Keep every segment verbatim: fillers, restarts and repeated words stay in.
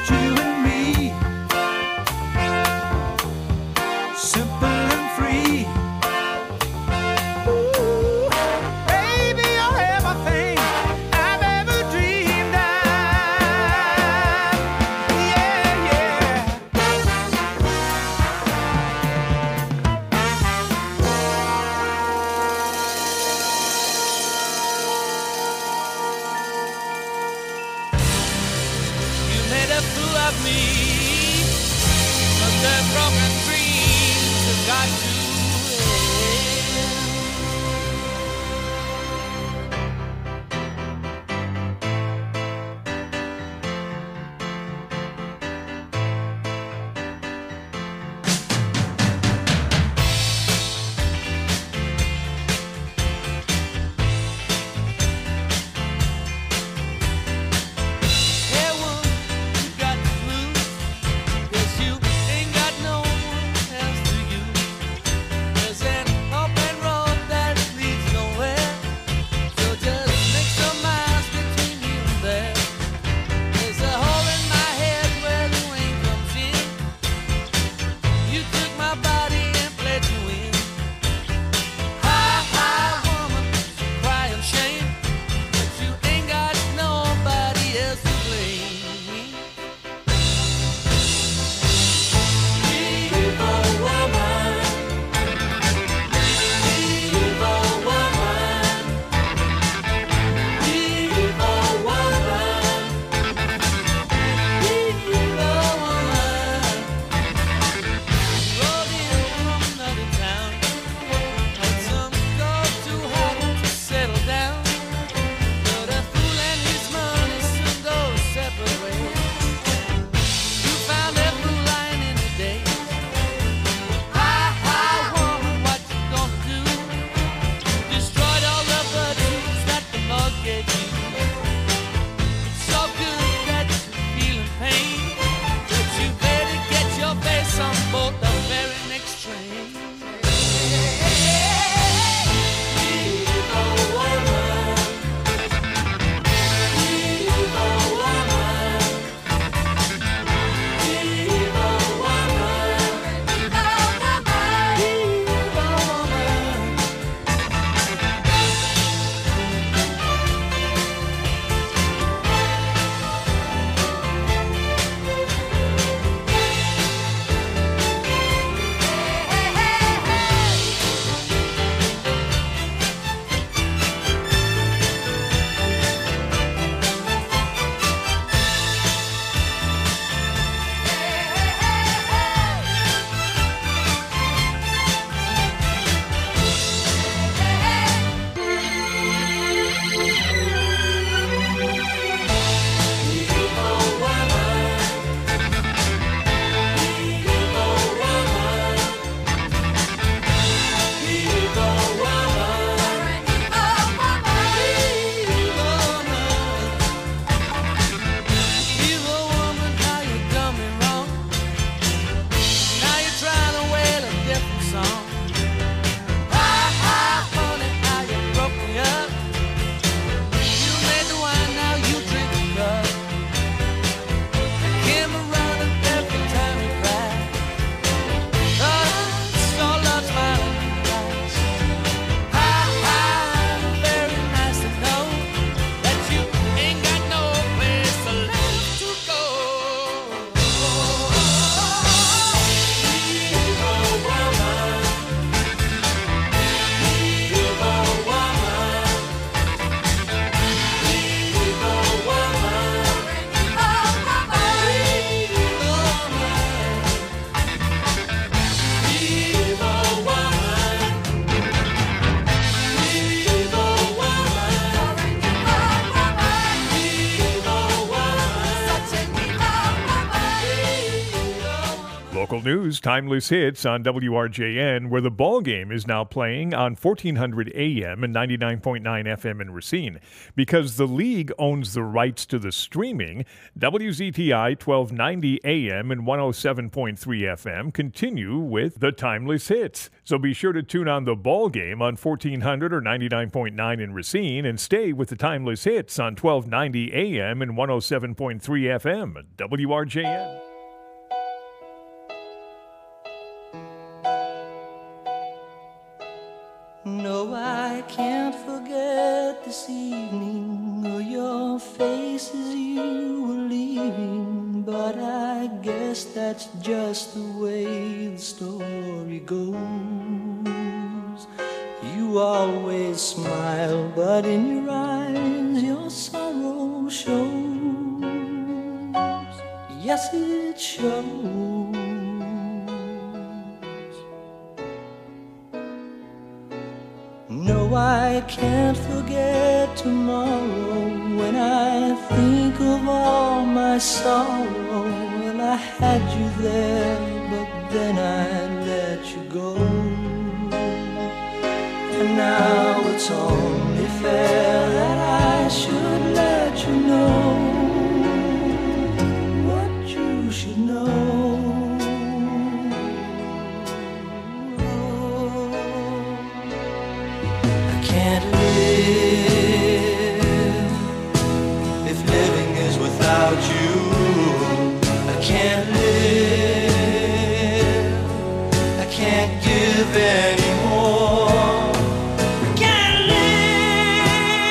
just you and me. Simple and free. Ooh, baby, you're everything I've ever dreamed of. Yeah, yeah. You made a fool of me, but the broken dreams have got to end. Hey, woman, you got the blues, 'cause you ain't got no one else to use. There's an open road Local news, Timeless Hits on W R J N, where the ball game is now playing on fourteen hundred A M and ninety-nine point nine F M in Racine. Because the league owns the rights to the streaming, W Z T I twelve ninety A M and one oh seven point three F M continue with the Timeless Hits. So be sure to tune on the ball game on fourteen hundred or ninety-nine point nine in Racine and stay with the Timeless Hits on twelve ninety A M and one oh seven point three F M, W R J N. No, I can't forget this evening or your face as you were leaving, but I guess that's just the way the story goes. You always smile, but in your eyes your sorrow shows. Yes, it shows. No, I can't forget tomorrow when I think of all my sorrow. Well, I had you there, but then I let you go. And now it's only fair that I should let you know what you should know. Can't live if living is without you. I can't live, I can't give anymore. I can't live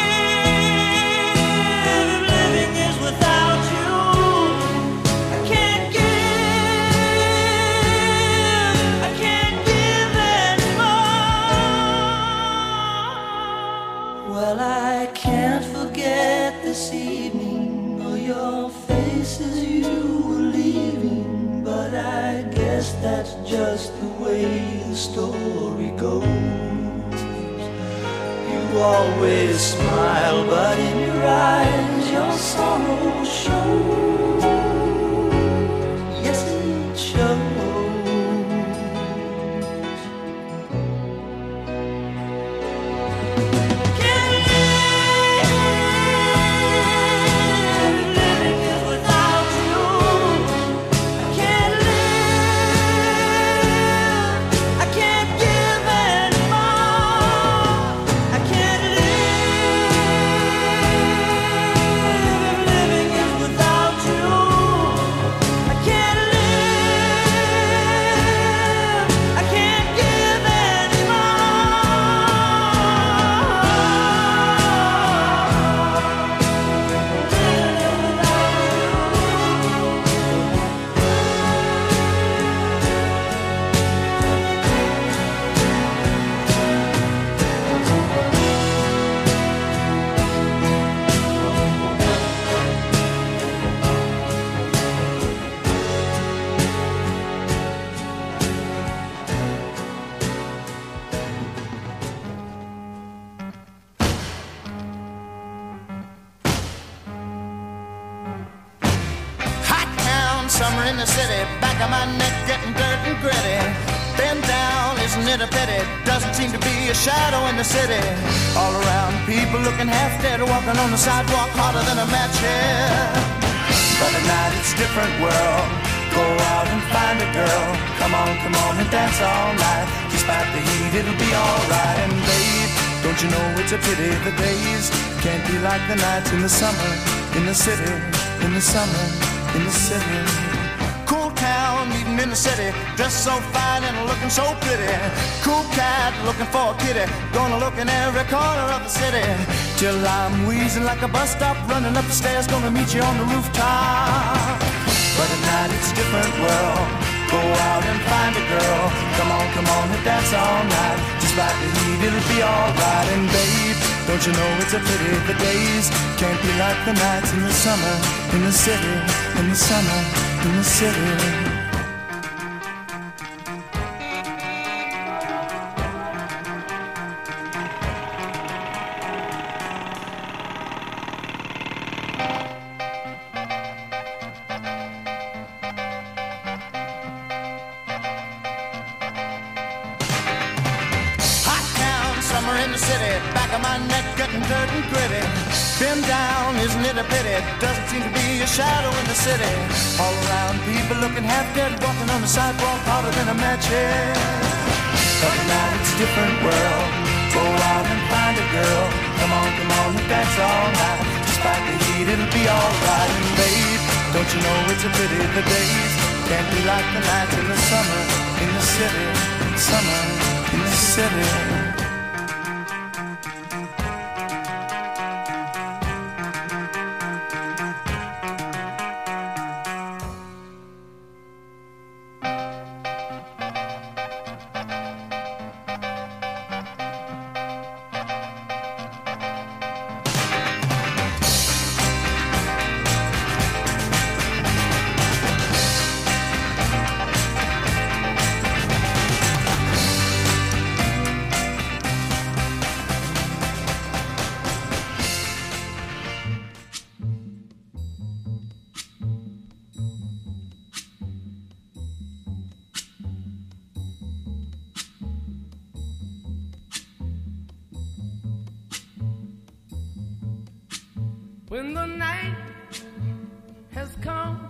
if living is without you. I can't give, I can't give anymore. Well, I can't forget this evening or your face as you were leaving, but I guess that's just the way the story goes. You always smile, but in your eyes your sorrow shows. Yes, it shows. Summer in the city, back of my neck getting dirt and gritty. Bend down, isn't it a pity? Doesn't seem to be a shadow in the city. All around, people looking half dead, walking on the sidewalk harder than a match here. But at night it's a different world. Go out and find a girl. Come on, come on and dance all night. Despite the heat, it'll be alright. And babe, don't you know it's a pity the days can't be like the nights in the summer, in the city, in the summer, in the city. Cool town, meeting in the city, dressed so fine and looking so pretty. Cool cat, looking for a kitty, gonna look in every corner of the city. Till I'm wheezing like a bus stop, running up the stairs, gonna meet you on the rooftop. But at night it's a different world. Go out and find a girl. Come on, come on and dance all night. Despite the heat, it'll be alright. And babe, don't you know it's a pity the days can't be like the nights in the summer, in the city, in the summer, in the city. in the city, back of my neck getting dirt and gritty. Been down, isn't it a pity? Doesn't seem to be a shadow in the city. All around, people looking half dead, walking on the sidewalk harder than a match head. But now it's a different world. Go out and find a girl. Come on, come on, and dance all night. Despite the heat, it'll be alright. And babe, don't you know it's a pity the days can't be like the nights in the summer in the city. Summer in the city. When the night has come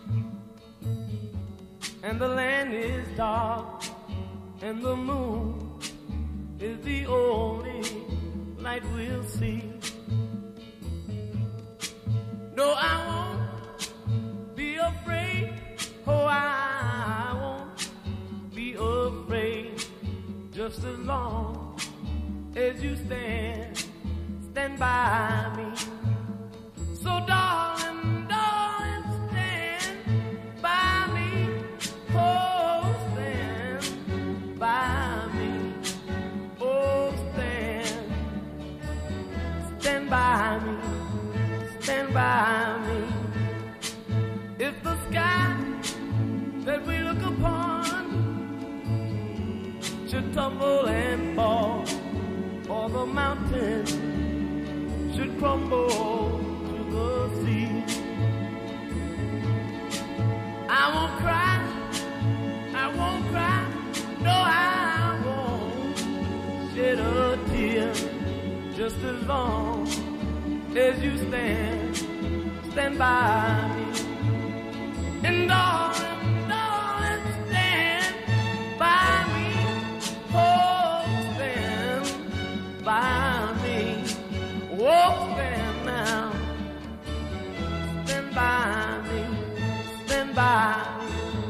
and the land is dark and the moon is the only light we'll see. No, I won't be afraid. Oh, I won't be afraid. Just as long as you stand, stand by me. So darling, darling, stand by me. Oh, stand by me. Oh, stand, stand by me. Stand by me. If the sky that we look upon should tumble and fall, or the mountain should crumble the sea, I won't cry, I won't cry, no, I won't shed a tear. Just as long as you stand, stand by me. And darling, darling, stand by me. Oh, stand by me. Oh, stand now. Stand by me, stand by me.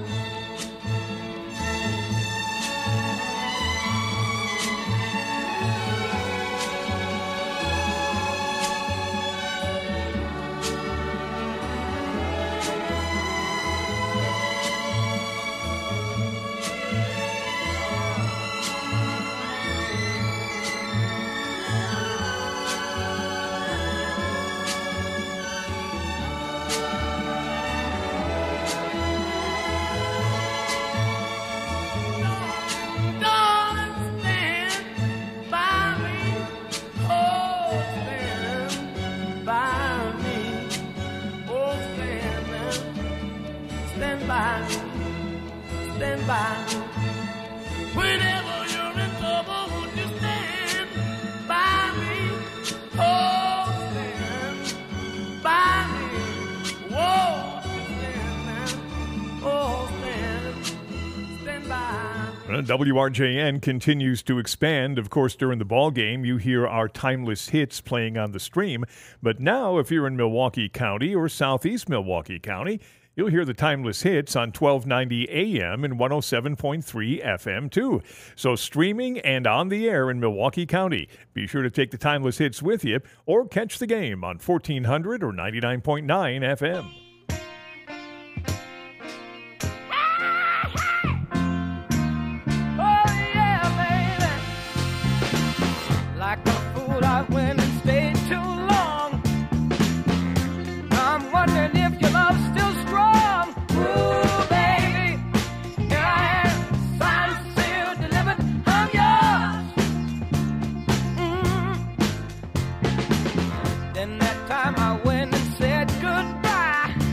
Stand by me. Whenever you're in trouble, won't you stand by me? Oh, stand by me. Whoa, stand now. Oh, stand, stand by me. Uh, W R J N continues to expand. Of course, during the ball game, you hear our timeless hits playing on the stream. But now, if you're in Milwaukee County or southeast Milwaukee County, you'll hear the timeless hits on twelve ninety A M and one oh seven point three F M too. So streaming and on the air in Milwaukee County. Be sure to take the timeless hits with you or catch the game on fourteen hundred or ninety-nine point nine F M. Oh yeah, baby. Like a fool I went and stayed too long. I'm wondering if your love's still strong. Ooh, baby, here I am, signed, sealed, delivered, I'm yours. Mm-hmm. Then that time I went and said goodbye.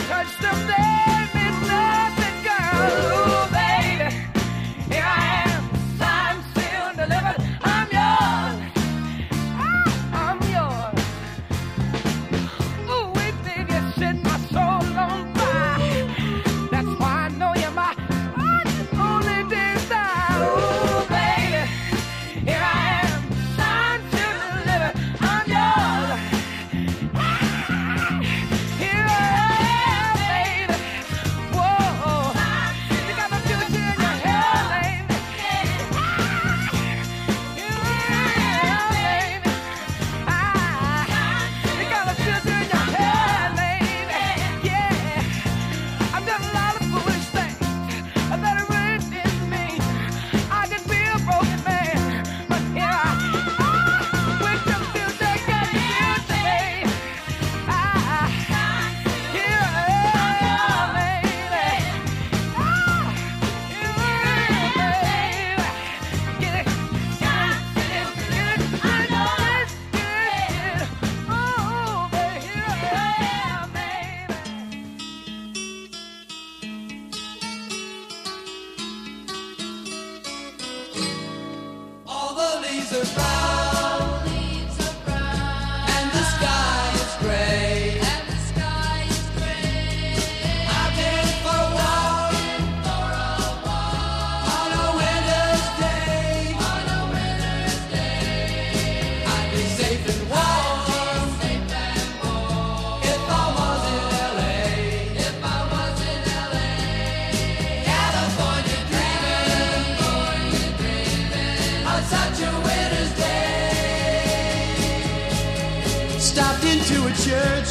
touch them, there means nothing, girl. Ooh, baby, here I am, signed, sealed, delivered. I'm yours. I'm yours. Ooh, wait, baby, you set my soul on fire. That's why I know you're my only desire. Ooh, baby, here I am, signed, sealed, delivered. I'm yours. Here I am, baby. Whoa, you got the future in your hair, baby. Here I am, baby. Ah, you got the future in your hair, baby. Yeah, I've done a lot of foolish things that are written in me. I could be a broken man, but here I am with the future, got the future, baby. Ah, here I am, baby. Ah, here I am, baby. Get it, get it, get it, get it. I know it's good. Oh, baby, here I am, baby. All the leaves are brown, and the sky is gray. I've been for a walk on a winter's day. I'd be safe and warm if I was in L A. California dreaming on such a winter's day. Stopped into a church,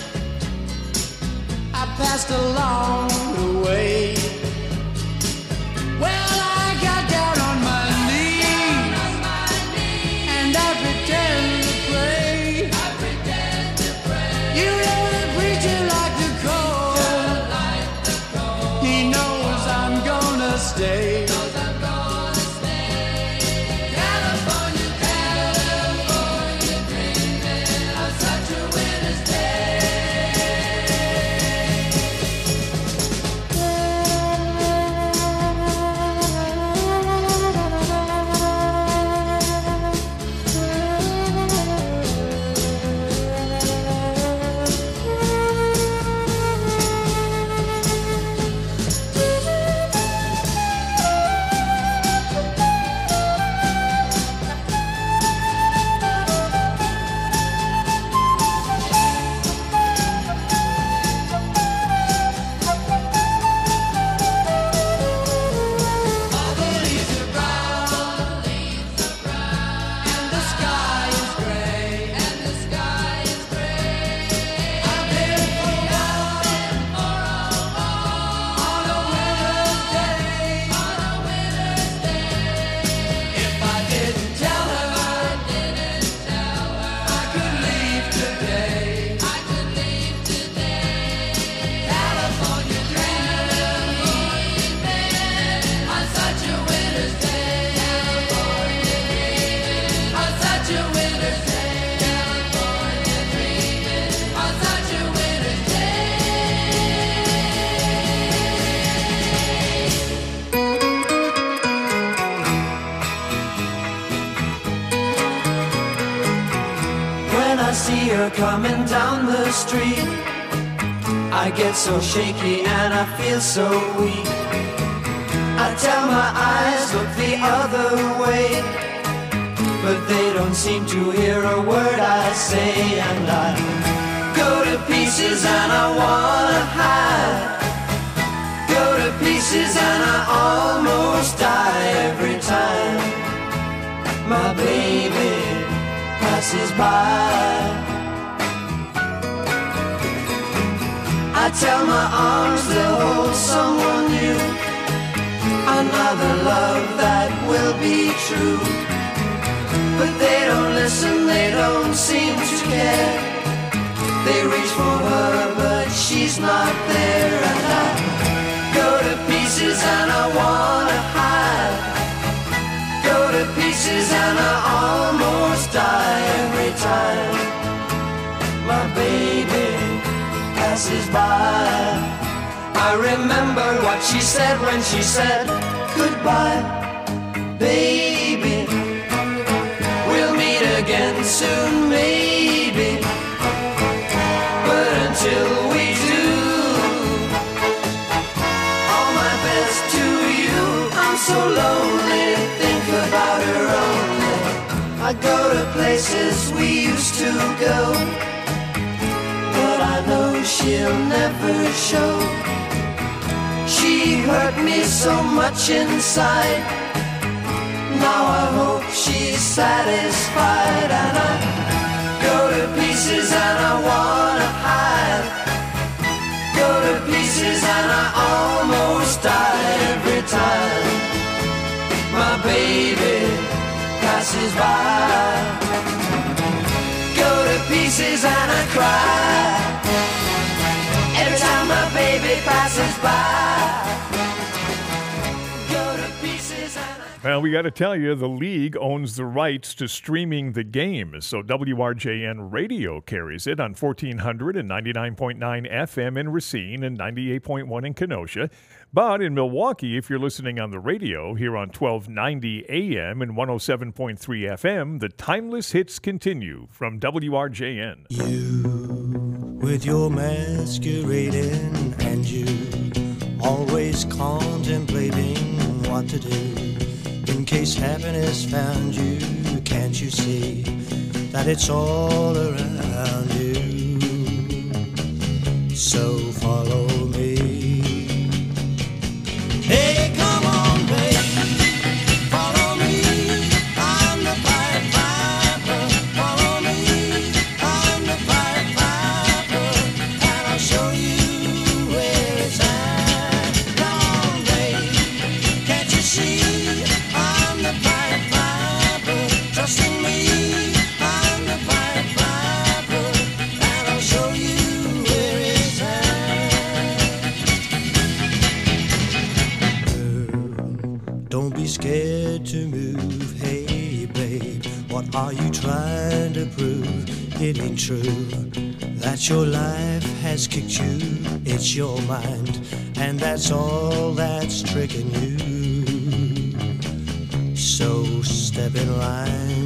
I passed along the way. Well, I got down on my knees and I pretend to pray. You know the preacher like the cold. He knows I'm gonna stay. California, California dreaming on such a winter's day. All the leaves are brown, and the sky is gray. I've been for a walk on a winter's day. If I didn't tell her, I could leave today. California dreaming on such a winter's day. On such a winter's day. California dreaming on such a winter's day. When I see her coming down the street, I get so shaky and I feel so weak. I tell my eyes, look the other way, but they don't seem to hear a word I say. And I go to pieces and I wanna hide. Go to pieces and I almost die every time my baby passes by. I tell my arms they'll hold someone new, another love that will be true. But they don't listen, they don't seem to care. They reach for her, but she's not there. And I go to pieces and I wanna hide. Go to pieces and I almost die every time my baby passes passes by. I remember what she said when she said goodbye. Baby, we'll meet again soon, maybe. But until we do, all my best to you. I'm so lonely, think about her only. I go to places we used to go, but I know she'll never show. She hurt me so much inside. Now I hope she's satisfied. And I go to pieces and I wanna hide. Go to pieces and I almost die every time my baby passes by. Go to pieces and I cry every time my baby passes by. Go to pieces and I... Well, we got to tell you, the league owns the rights to streaming the game, so W R J N Radio carries it on fourteen hundred and ninety-nine point nine F M in Racine and ninety-eight point one in Kenosha. But in Milwaukee, if you're listening on the radio, here on twelve ninety A M and one oh seven point three F M, the timeless hits continue from W R J N. You, with your masquerading, and you always contemplating what to do. In case happiness found you, can't you see that it's all around you? So follow me. Hey, come on, baby, follow me. I'm the Pied Piper. Follow me, I'm the Pied Piper, and I'll show you where it's at. Come on, baby, can't you see? I'm the Pied Piper. Trust in me, I'm the Pied Piper, and I'll show you where it's at. Don't be scared to move, hey babe. What are you trying to prove? It ain't true that your life has kicked you. It's your mind, and that's all that's tricking you. So step in line.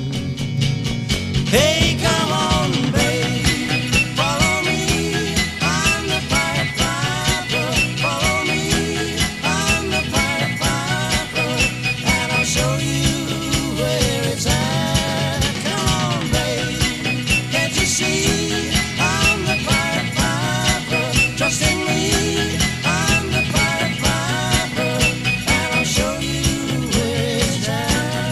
Hey, come on, babe, follow me. I'm the Pied Piper. Follow me, I'm the Pied Piper, and I'll show you where it's at. Come on, babe, can't you see? I'm the Pied Piper. Trust in me, I'm the Pied Piper, and I'll show you where it's at.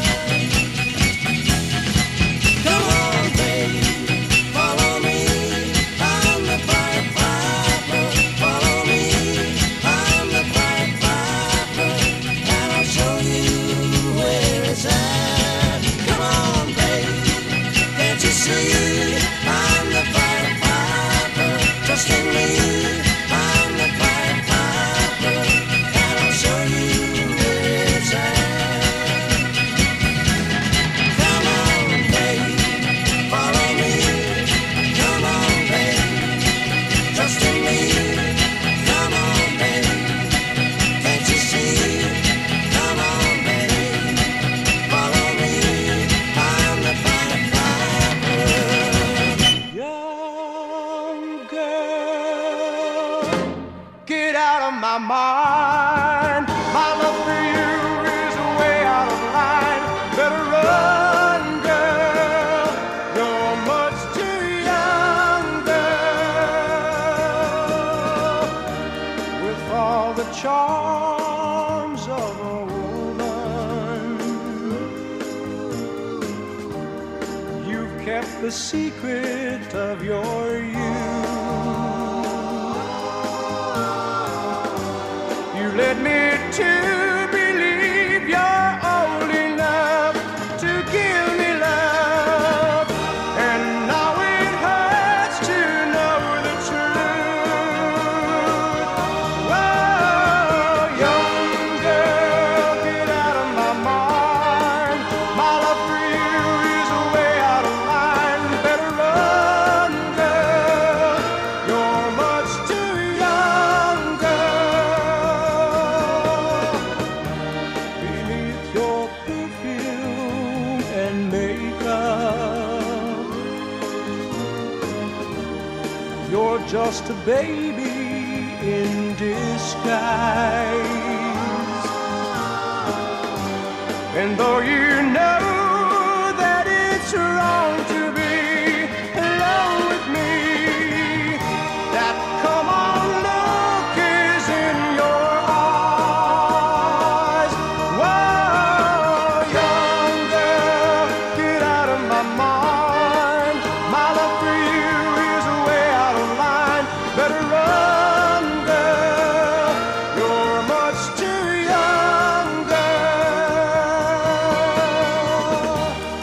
Come on, baby, follow me. I'm the Pied Piper. Follow me, I'm the Pied Piper, and I'll show you where it's at. Come on, baby, can't you see? I'm the Pied Piper. Trust in me, I'm the Pied Piper, and I'll show you where it's at. Come on, baby, follow me. Come on, baby, trust in me. Come on, baby, can't you see? Come on, baby, follow me. I'm the Pied Piper. Young girl, get out of my mind. My love for you is way out of line. Better run, girl. You're much too young, girl. With all the charms of a woman, you've kept the secret of your youth. You led me to believe you're old enough to give me love, and now it hurts to know the truth. Oh, young girl, get out of my mind. My love for you is way out of line. Better run, girl. You're much just a baby in disguise. And though you know that it's wrong to be alone with me, that come on look is in your eyes. Whoa, young girl, get out of my mind. My love for you is way out of line. Better run, girl, you're much too young, girl.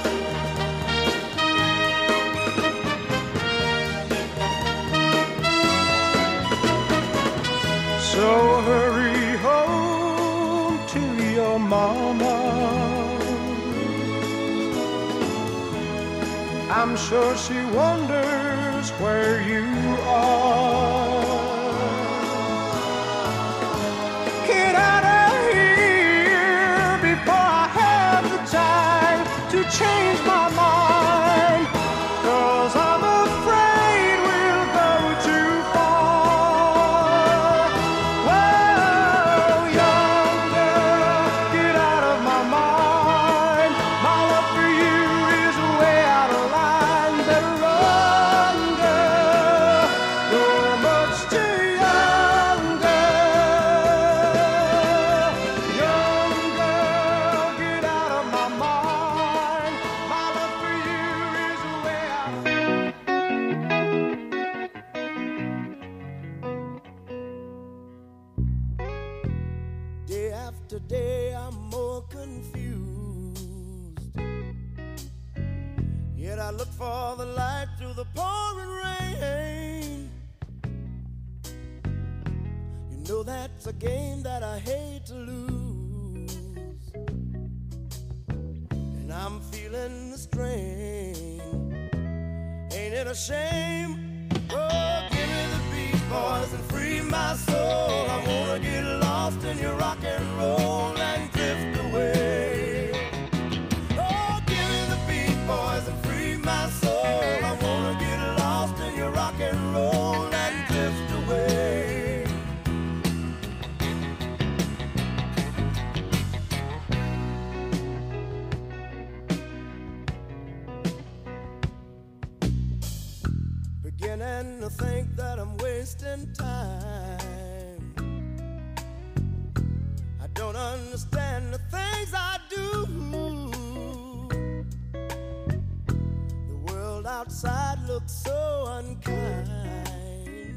So hurry home to your mama. I'm sure she wonders where you are. Get out of here before I have the time to change my mind, 'cause I'm afraid we'll go too far. Whoa, young girl, get out of my mind. My love for you is way out of line. Better run, girl, you're much too young, girl. Young girl, get out of my mind. My love for you is way out of Day after day, I'm more confused. Yet I look for the light through the pouring rain. You know that's a game that I hate to lose, and I'm feeling the strain. Ain't it a shame? Oh, give me the beat, boys, and free my soul. I wanna get lost in your rock and roll and drift away. Oh, give me the beat, boys, and free my soul. I wanna get lost in your rock and roll and drift away. Beginning to think that I'm wasting time. I don't understand the things I do. The world outside looks so unkind,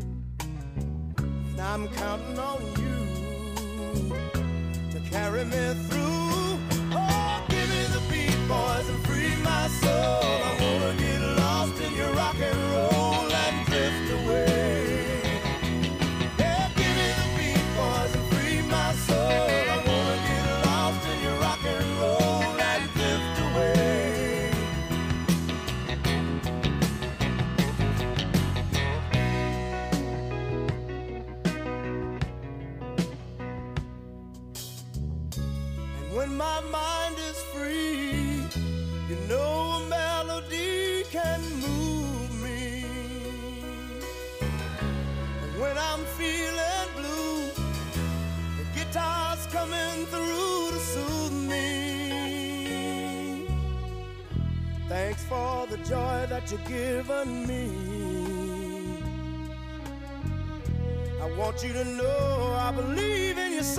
and I'm counting on you to carry me through. Oh, give me the beat, boys, and free my soul. I wanna get lost in your rock and roll and drift away. Yeah, give me the beat, boys, and free my soul. I wanna get lost in your rock and roll and drift away. And when my mind is free, you know a melody can move me. And when I'm feeling blue, the guitar's coming through to soothe me. Thanks for the joy that you've given me. I want you to know I believe in your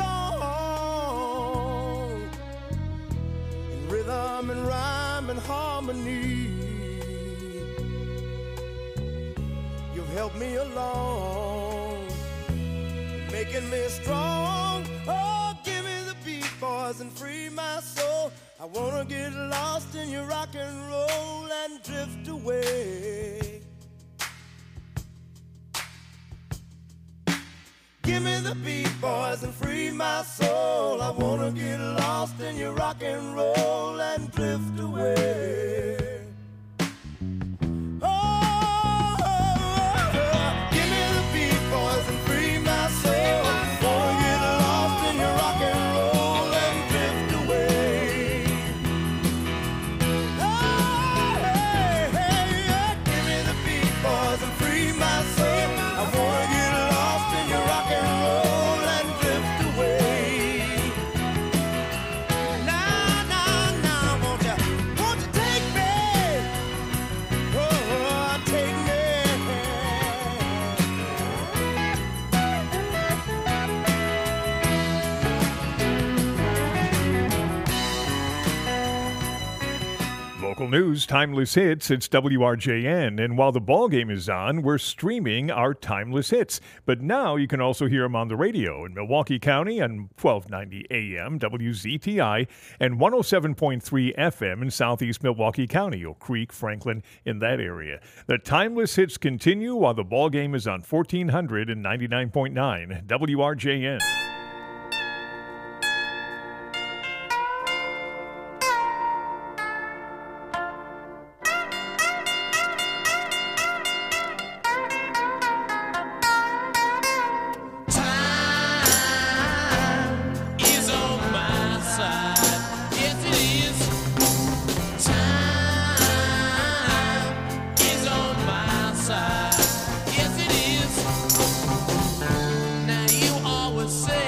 song, in rhythm and rhyme and harmony. You've helped me along, making me strong. Oh, give me the beat, boys, and free my soul. I wanna get lost in your rock and roll and drift away. Give me the beat, boys, and free my soul. I wanna get lost in your rock and roll and drift away. Oh, give me the beat, boys, and free my soul. Wanna get lost in your rock and roll and drift away. Oh, hey, hey, yeah. Give me the beat, boys, and free my soul. Local news, timeless hits, it's W R J N. And while the ball game is on, we're streaming our timeless hits. But now you can also hear them on the radio in Milwaukee County on twelve ninety A M, W Z T I, and one oh seven point three F M in southeast Milwaukee County, Oak Creek, Franklin, in that area. The timeless hits continue while the ball game is on fourteen hundred and ninety-nine point nine W R J N. Say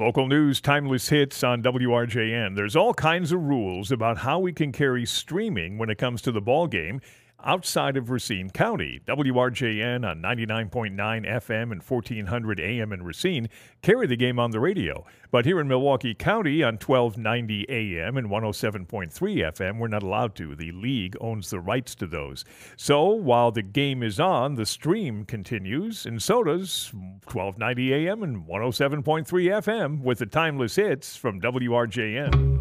Local news, timeless hits on W R J N. There's all kinds of rules about how we can carry streaming when it comes to the ball game outside of Racine County. W R J N on ninety-nine point nine F M and fourteen hundred A M in Racine carry the game on the radio. But here in Milwaukee County on twelve ninety A M and one oh seven point three F M, we're not allowed to. The league owns the rights to those. So while the game is on, the stream continues, and so does twelve ninety A M and one oh seven point three F M with the timeless hits from W R J N.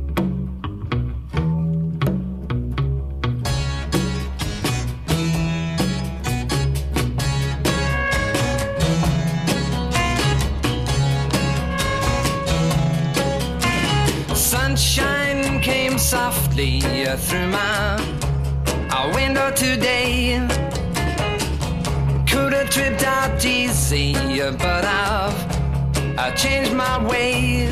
Sunshine came softly through my our window today. Could have tripped out easy, but I've I changed my way.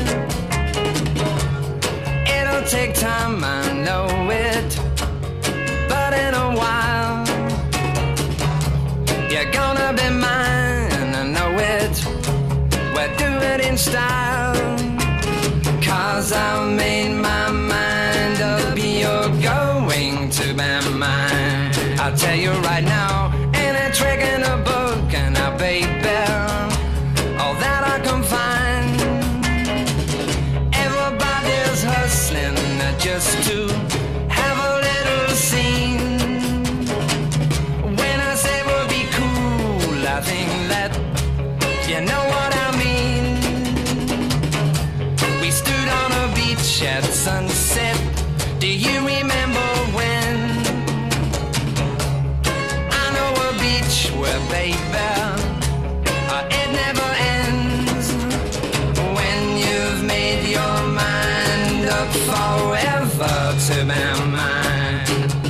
It'll take time, I know it, but in a while you're gonna be mine, I know it. We'll do it in style. Cause I made my mind up, you're going to be mine. I'll tell you right now, ain't a trick in a book, and I baby, all that I can find. Everybody's hustling just to have a little scene. When I say we'll be cool, I think that you know what I mean. We stood on a beach at sunset. Do you remember when? I know a beach where, baby, uh, it never ends. When you've made your mind up forever to be mine.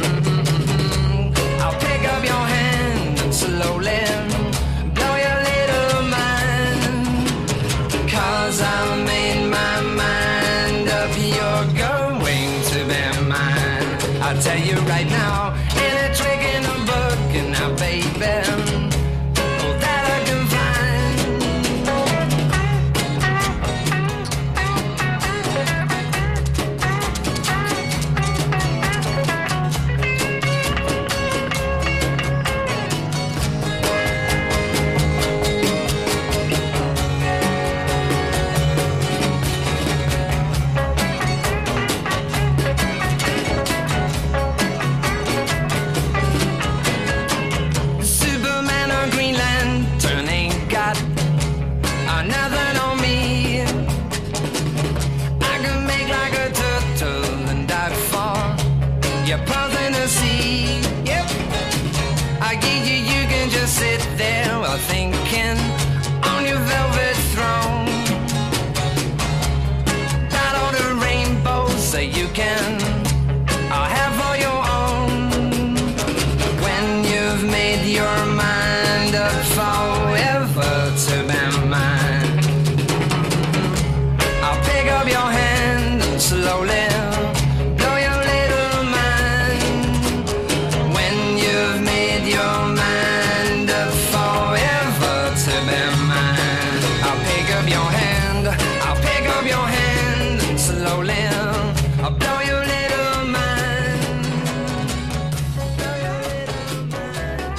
I'll pick up your hand and slowly blow your little mind. Cause I made my mind up, you're going to be mine. I'll tell you right now, ain't a trick in a book, and now baby, all that I can Superman or Green Lantern ain't got uh, nothing on me. I can make like a turtle and dive for your pearls in the sea. Yep, I give you, you can just sit there while thinking on your velvet throne. Got all the rainbows so you can uh, have all your own. When you've made your mind up forever to be mine, I'll pick up your hand and slowly blow your little mind. When you've made your mind up forever to be mine, I'll pick up your hand, I'll pick up your hand and slowly I'll blow your little mind. Blow your little mind.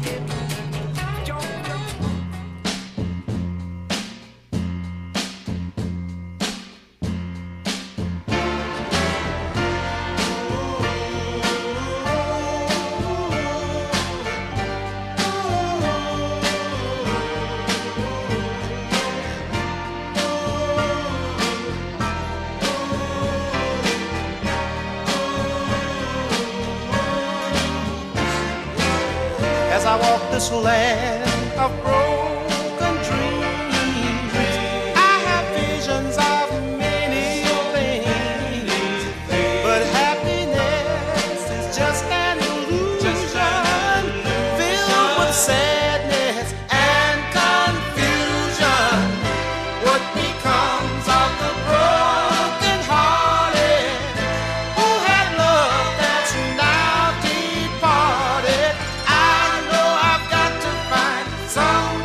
As I walk this land of broken dreams, I have visions of many things, but happiness is just an illusion, filled with sadness and confusion. What becomes of the broken hearted who had love that's now departed? I know I've got to find some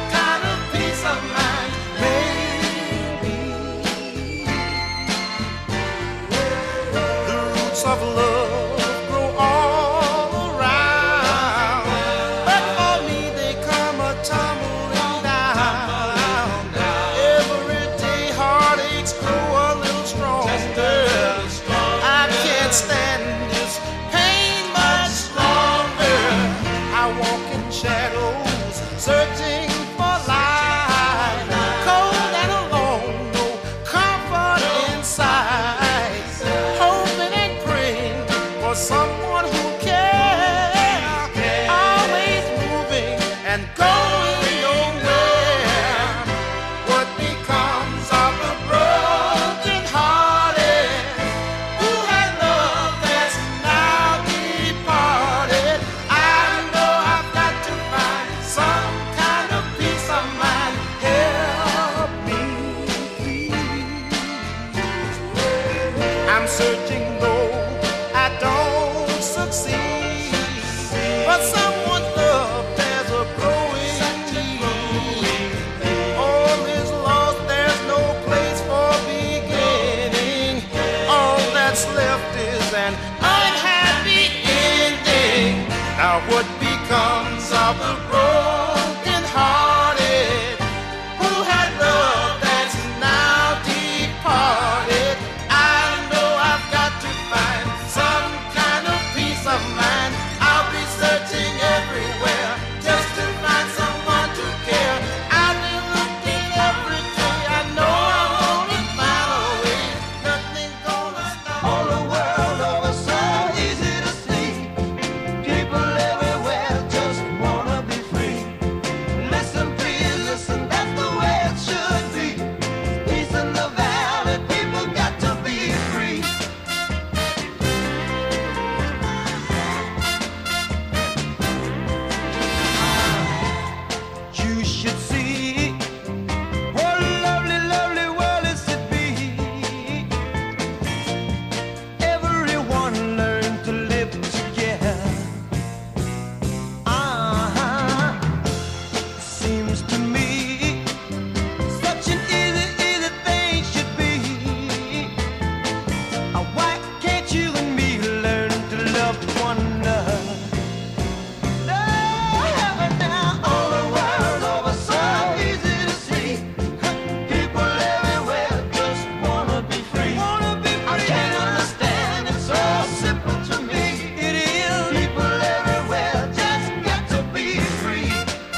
someone who cares, always moving and going nowhere. What becomes of the broken hearted who had love that's now departed? I know I've got to find some kind of peace of mind. Help me, please. I'm searching though I don't succeed, but someone's love there's a growing need. All is lost, there's no place for beginning. All that's left is an unhappy ending. Now what becomes of the broken hearted who had love that's now departed? I know I've got to find some kind of peace of mind. I'll be searching everywhere just to find someone to care. I've been looking every day. I know I'm gonna find a way. Nothing's gonna stop. All the world over, so easy to sleep. People everywhere just wanna be free. Listen, please, listen, that's the way it should be. Peace in the valley, people got to be free. You should see what a lovely, lovely world is to be. Everyone learn to live together. Uh-huh. Seems to me such an easy, easy thing should be. Uh, Why can't you and me learn to love one another? No, now all the world over, so easy to see. People everywhere just wanna be free. Wanna be free. I can't understand, it's so simple to me. It is. People everywhere just got to be free.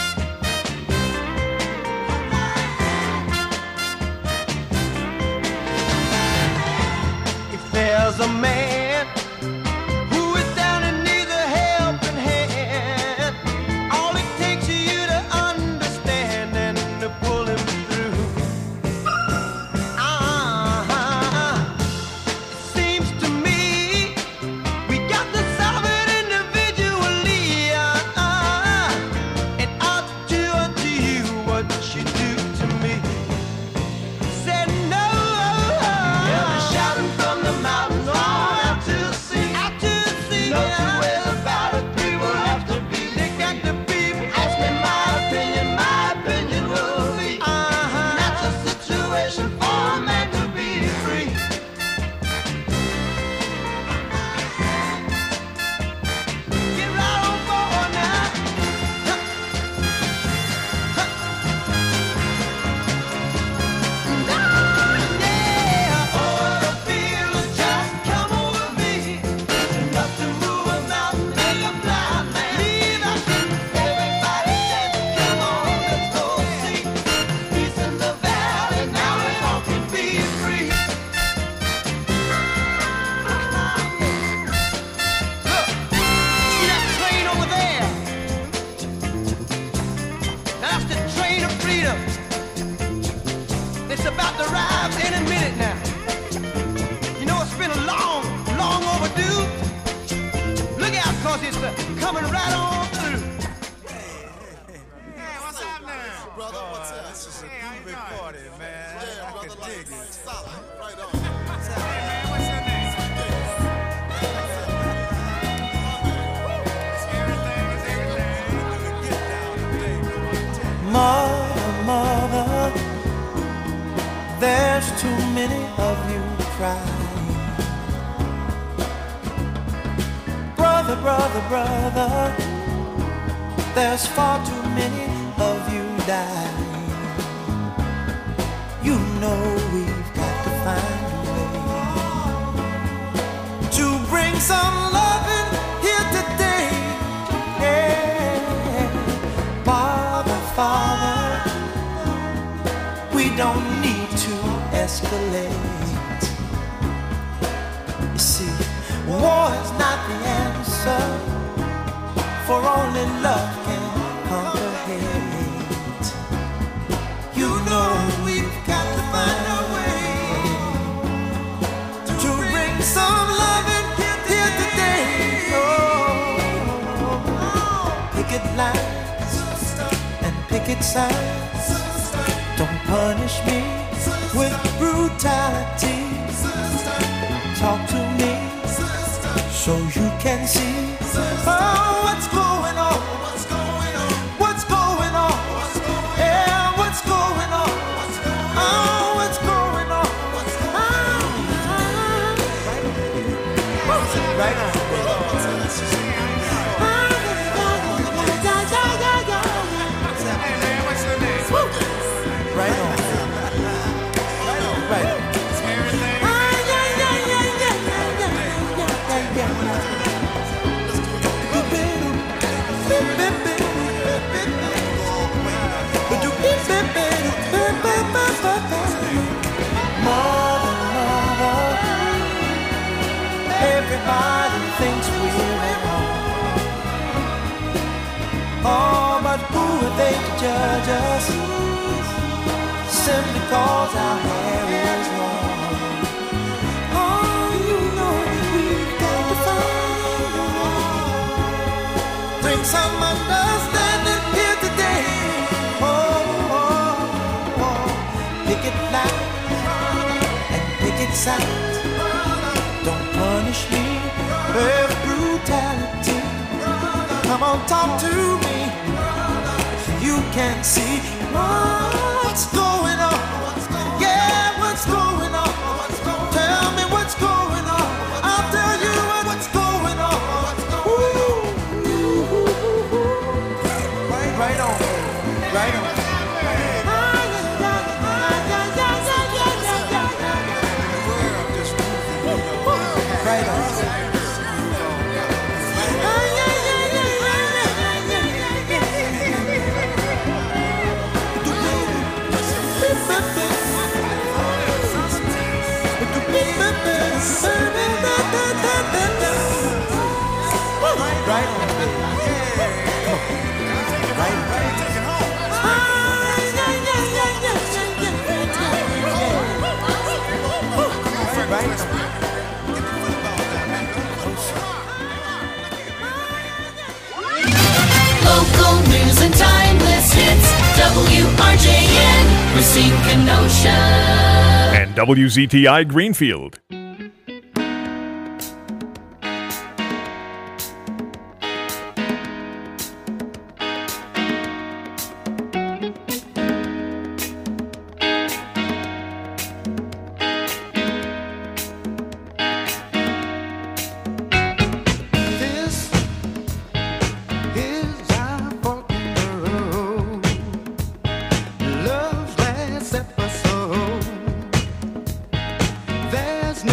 If there's a man who is down and needs a helping hand, all it takes is you to understand and to pull him through. Uh-huh. Seems to me we got to solve it individually. Uh-uh. And I'll do unto you what you do to me. Said no. Yeah, they're shouting from the mountains all out to the sea. Out to the sea. No two ways about it. People have to be. They got to be. Ask me my opinion. My opinion will be. Uh-huh. That's a situation for a man to be free. Get right on board now. Yeah, all the feelings just come over me. Enough to move a mountain, make a blind man. Leave us. Everybody says, come on, let's go see. Peace in the valley, now we all can be free. Look, see that train over there? That's the train of freedom. It's about to arrive any minute now. You know, it's been a long, long overdue. Look out, cause it's uh, coming right on through. Hey, what's happening? Brother, what's up? This is a groovy party, man. Yeah, I brother, can like, dig it. solid. Right on. Hey, man, what's your name? Everything is everything. Get down today. Mother, mother, there's too many of you crying. Brother, brother, brother, there's far too many of you dying. You know we've got to find a way to bring some loving here today. Yeah. Father, Father, we don't need to escalate. You see, war is not the picket signs. Don't punish me with brutality. Talk to me so you can see oh, what's going on. What's going on? Yeah, what's going on? Oh, what's going on? Oh, right on. Right on. Right on. Everybody thinks we're at home. Oh, but who are they to judge us? Simply cause our hair is long. Oh, you know we've got to find a way. Bring some understanding here today. Oh, oh, oh. Pick it loud and pick it sound. Don't punish me with brutality. Come on, talk to me so you can see what's going on. Yeah, what's going on? Tell me what's going on. I'll tell you what's going on. Ooh, right on, right on. Right on. Right on. Local news and timeless hits. W R J N, Racine Kenosha. And W Z T I Greenfield. There's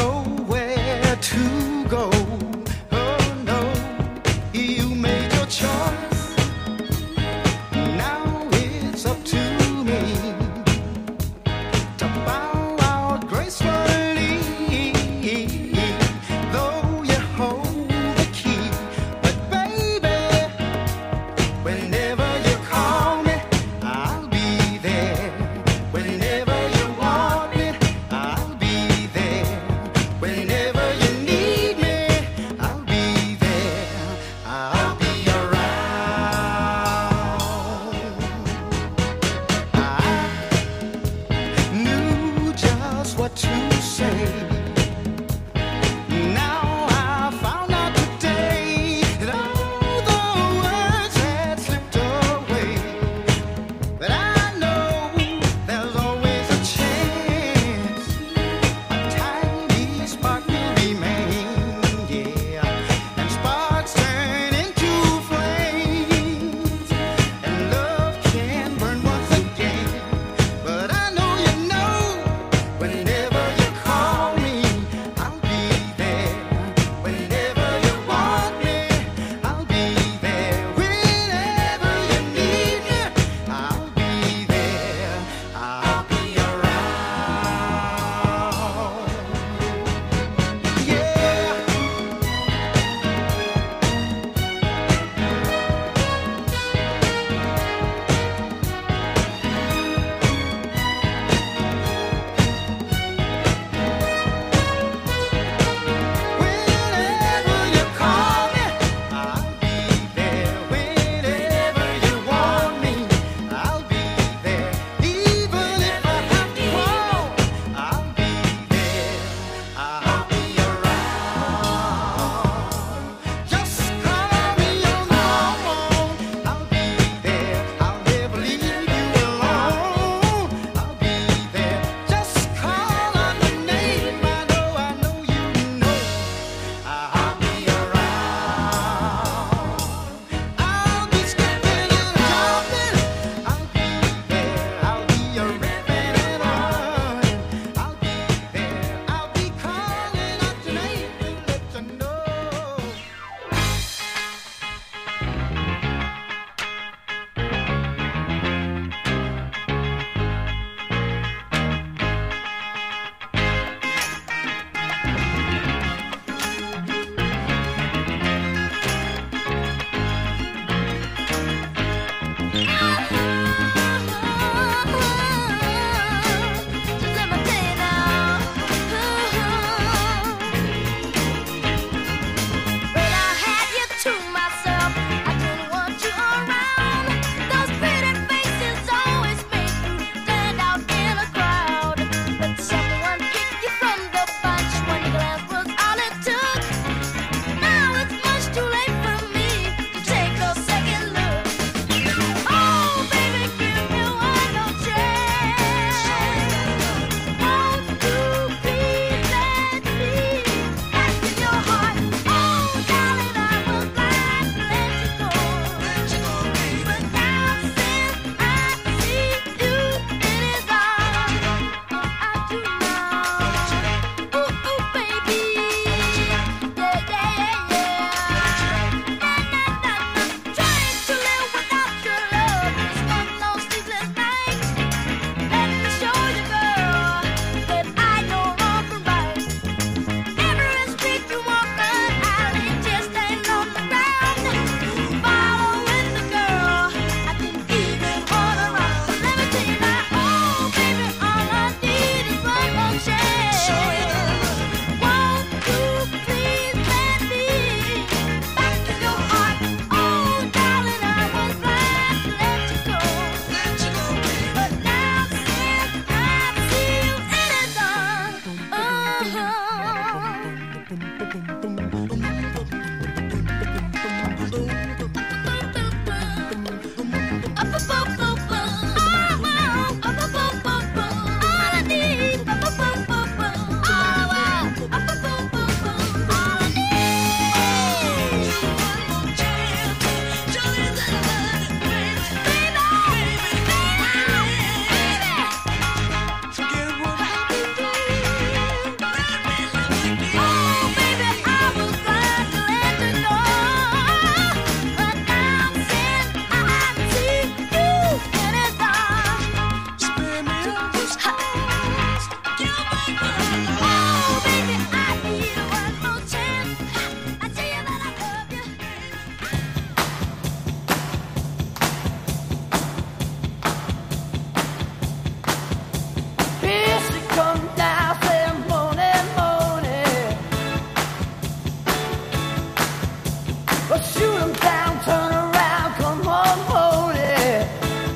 Come down, turn around, come on, hold it.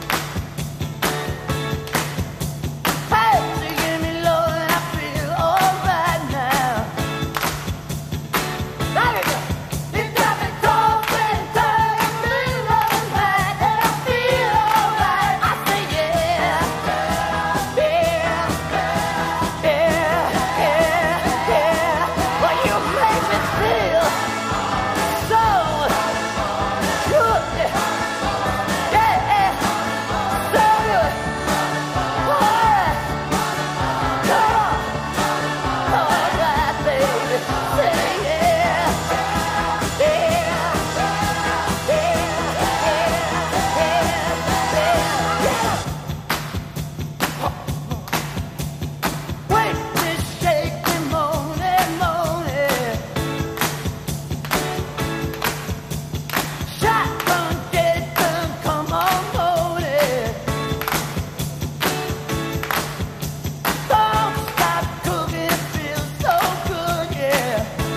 Hey, you give me love and I feel alright now. There you go. You got me talking, turning me love right, and I feel alright. I say yeah, yeah, yeah, yeah, yeah. Well, you make me feel so good. Yeah, so good. Boy, come on. All right, baby. Say yeah, yeah, yeah, yeah, yeah, yeah. Wait, this shaking, moaning, moaning. Shotgun, get it done, come on, hold it. Don't stop cooking, it feels so good, yeah.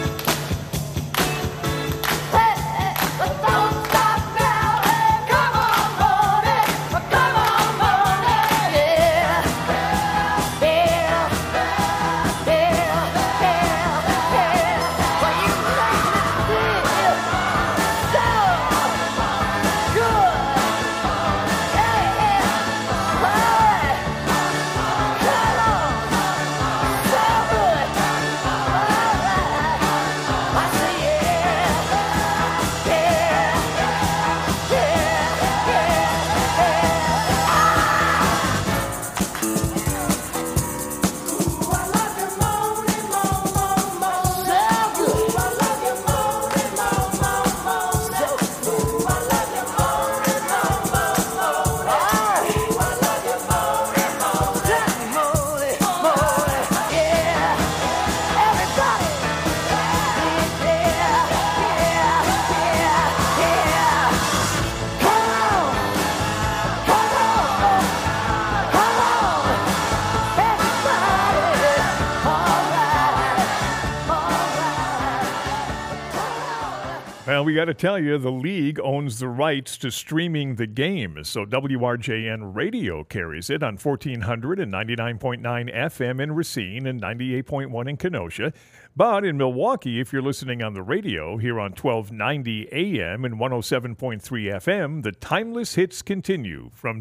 Hey, hey, but don't stop now, hey, come on, hold it, come on, hold it, yeah. Yeah, yeah, yeah, yeah. Well, you make me feel so good. Yeah, yeah. Hey, come on. So good. All right. I say yeah, yeah, yeah, yeah, yeah. I love you moaning, moan, moan, moan. So good. I love you moaning, moan, moan, moan. So good. I love you moaning, moan, moan, moan. I love you moaning, moan, moaning, moaning. Yeah, everybody. Yeah, yeah, yeah, yeah. Come on, come on, come on, everybody. All right, all right. Well, we got to tell you, the league owns the rights to streaming the game, so W R J N Radio carries it on fourteen hundred and ninety-nine point nine F M in Racine and ninety-eight point one in Kenosha. But in Milwaukee, if you're listening on the radio, here on twelve ninety A M and one oh seven point three F M, the timeless hits continue from